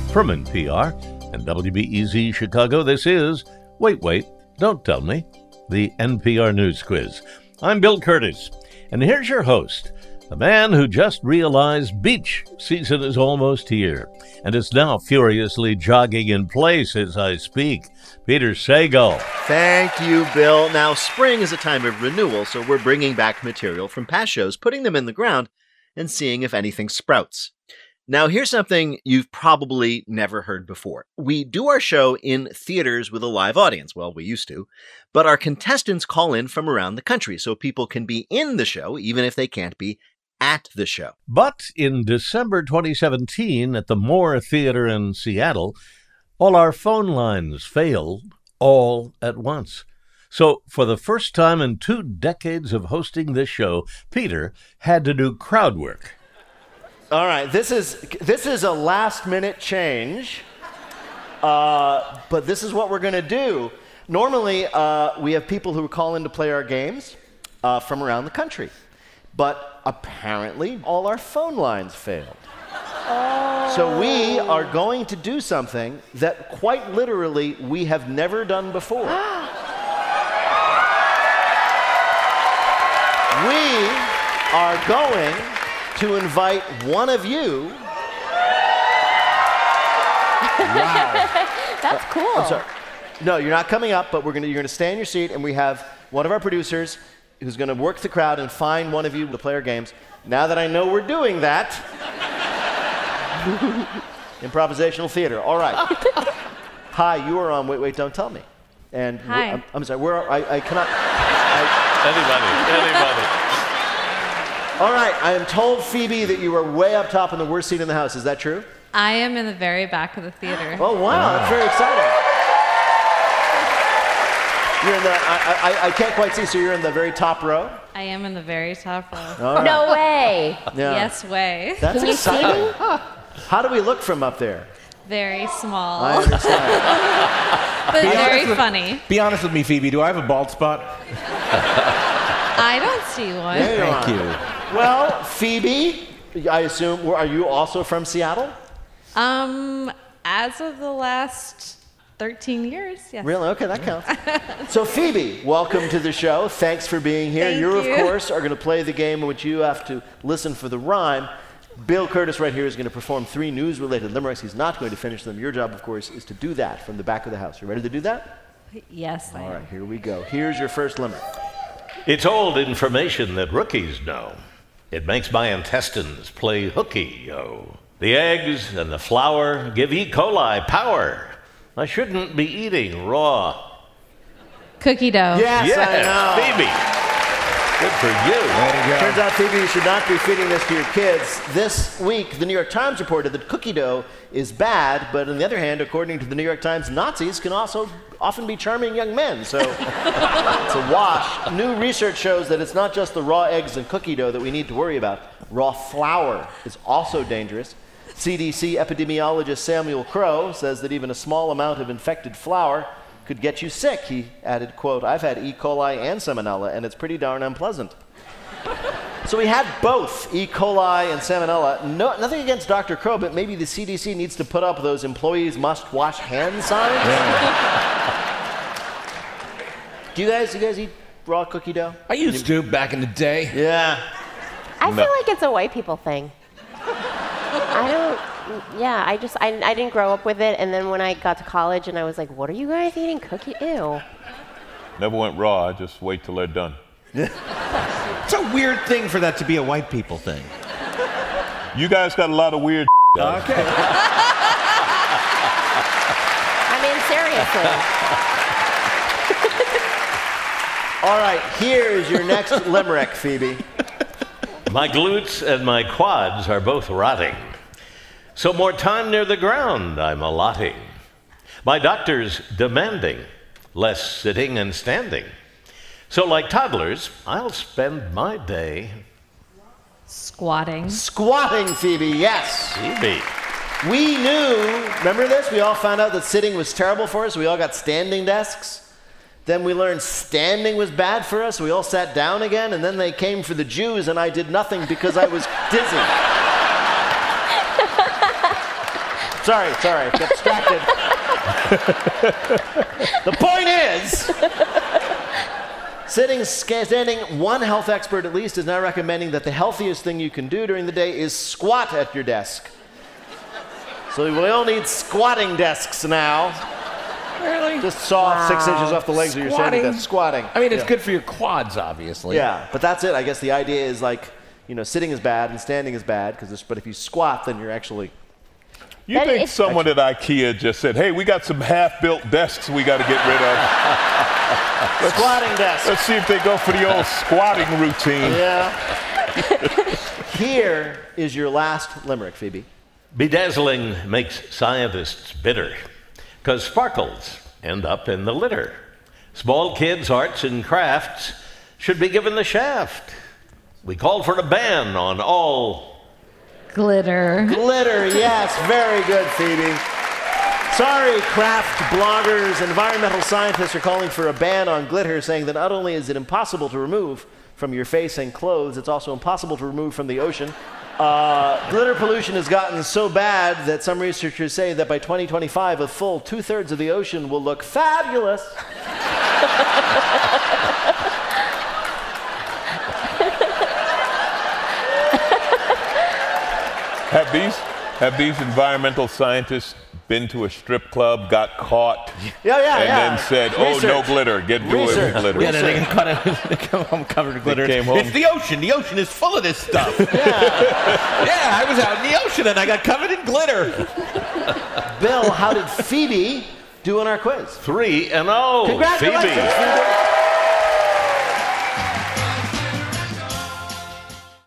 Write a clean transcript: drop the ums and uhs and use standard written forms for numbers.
From NPR and WBEZ Chicago, this is Wait, Don't Tell Me, the NPR News Quiz. I'm Bill Curtis, and here's your host, the man who just realized beach season is almost here and is now furiously jogging in place as I speak. Peter Sagal. Thank you, Bill. Now, spring is a time of renewal, so we're bringing back material from past shows, putting them in the ground, and seeing if anything sprouts. Now, here's something you've probably never heard before. We do our show in theaters with a live audience. Well, we used to. But our contestants call in from around the country, so people can be in the show, even if they can't be at the show. But in December 2017, at the Moore Theater in Seattle, all our phone lines failed all at once. So for the first time in 2 decades of hosting this show, Peter had to do crowd work. All right, this is a last-minute change, but this is what we're going to do. Normally, we have people who call in to play our games from around the country, but apparently all our phone lines failed. Oh. So we are going to do something that quite literally we have never done before. We are going to invite one of you. Wow. That's cool. I'm sorry. No, you're not coming up, but you're going to stay in your seat, and we have one of our producers who's going to work the crowd and find one of you to play our games. Now that I know we're doing that, improvisational theater. All right. Hi, you are on Wait, Don't Tell Me. And hi. I'm sorry. I cannot. Anybody. All right, I am told, Phoebe, that you are way up top in the worst seat in the house. Is that true? I am in the very back of the theater. Oh, wow, that's very exciting. You're in the, I can't quite see, so you're in the very top row? I am in the very top row. Right. No way. Yeah. Yes way. That's Can you exciting. see me? How do we look from up there? Very small. I understand. But very funny. Be honest with me, Phoebe. Do I have a bald spot? I don't see one. There you Thank are. you. Well, Phoebe, I assume, are you also from Seattle? As of the last 13 years, yes. Really? Okay, that counts. So, Phoebe, welcome to the show. Thanks for being here. Thank You, you. of course, are going to play the game in which you have to listen for the rhyme. Bill Curtis right here is going to perform 3 news-related limericks. He's not going to finish them. Your job, of course, is to do that from the back of the house. You ready to do that? Yes, I All am. right, here we go. Here's your first limerick. It's old information that rookies know. It makes my intestines play hooky, yo. The eggs and the flour give E. coli power. I shouldn't be eating raw. Cookie dough. Yes, I know. Phoebe. Good for you. Way to go. Turns out, Phoebe, you should not be feeding this to your kids. This week, the New York Times reported that cookie dough is bad, but on the other hand, according to the New York Times, Nazis can also often be charming young men, so it's a wash. New research shows that it's not just the raw eggs and cookie dough that we need to worry about. Raw flour is also dangerous. CDC epidemiologist Samuel Crow says that even a small amount of infected flour could get you sick. He added, quote, "I've had E. coli and salmonella, and it's pretty darn unpleasant." So we had both E. coli and salmonella. No, nothing against Dr. Crow, but maybe the CDC needs to put up those employees must wash hands signs. Yeah. Do you guys eat raw cookie dough? I used to back in the day. Yeah. I feel like it's a white people thing. I didn't grow up with it, and then when I got to college and I was like, what are you guys eating? Cookie? Ew. Never went raw, I just wait till they're done. It's a weird thing for that to be a white people thing. You guys got a lot of weird Okay. I mean, seriously. All right, here's your next limerick, Phoebe. My glutes and my quads are both rotting. So more time near the ground I'm allotting. My doctor's demanding less sitting and standing. So like toddlers, I'll spend my day Squatting. Squatting, Phoebe, yes. Phoebe. We knew, remember this? We all found out that sitting was terrible for us. We all got standing desks. Then we learned standing was bad for us. We all sat down again, and then they came for the Jews, and I did nothing because I was dizzy. Sorry, got distracted. The point is, standing, one health expert at least is now recommending that the healthiest thing you can do during the day is squat at your desk. So we all need squatting desks now. Really? Just saw off 6 inches off the legs of your standing desk. Squatting. I mean, it's good for your quads, obviously. Yeah, but that's it. I guess the idea is like, sitting is bad and standing is bad, but if you squat, then you're actually... You think someone at IKEA just said, hey, we got some half-built desks we got to get rid of. Squatting desks. Let's see if they go for the old squatting routine. Yeah. Here is your last limerick, Phoebe. Bedazzling makes scientists bitter, 'cause sparkles end up in the litter. Small kids' arts and crafts should be given the shaft. We call for a ban on all... Glitter. Glitter, yes, very good, Phoebe. Sorry, craft bloggers, environmental scientists are calling for a ban on glitter, saying that not only is it impossible to remove from your face and clothes, it's also impossible to remove from the ocean. Glitter pollution has gotten so bad that some researchers say that by 2025, a full 2/3 of the ocean will look fabulous. Have these environmental scientists been to a strip club, got caught, Yeah. then said, oh, no glitter, get rid of glitter. Yeah, then they come home covered in glitter. Came home. It's the ocean. The ocean is full of this stuff. Yeah, I was out in the ocean and I got covered in glitter. Bill, how did Phoebe do in our quiz? 3-0. Congratulations, Phoebe. Phoebe.